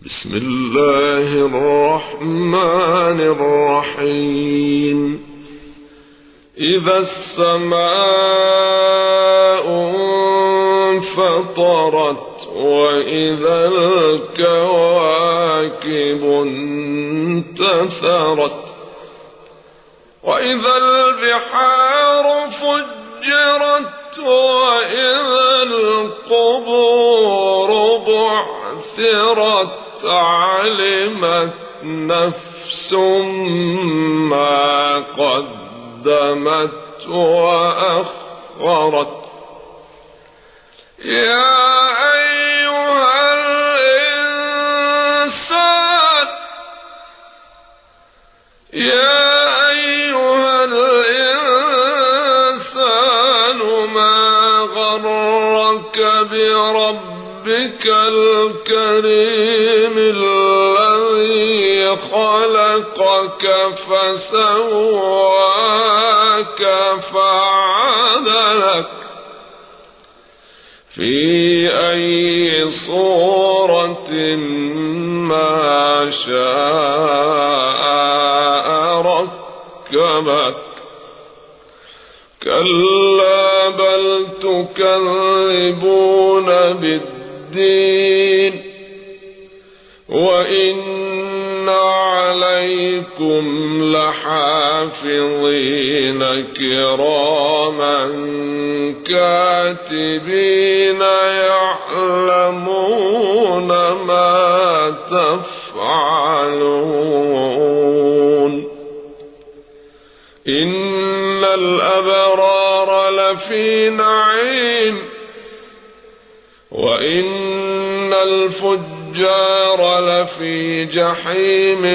بسم الله الرحمن الرحيم. إذا السماء انفطرت وإذا الكواكب انتثرت وإذا البحار فجرت وإذا القبور بعثرت علمت نفس ما قدمت وأخرت. يا أيها الإنسان ما غرك بربك الكريم الذي خلقك فسواك فعدلك في أي صورة ما شاء ركبك. كلا بل تكذبون بالدين وإن عليكم لحافظين كراما كاتبين يعلمون ما تفعلون. إن الأبرار لفي نعيم وإن الفجار لفي جحيم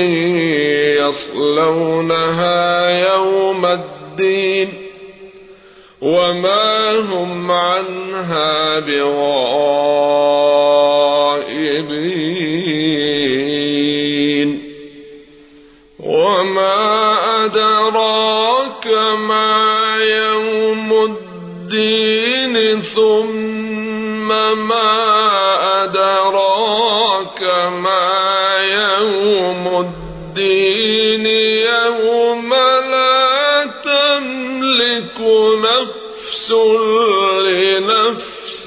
يصلونها يوم الدين وما هم عنها بغائبين. وما أدراك ما يوم الدين ثم ما أدراك ما يوم الدين يوم لا تملك نفس لنفس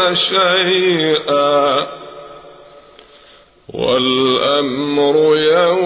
شيئا والأمر يوم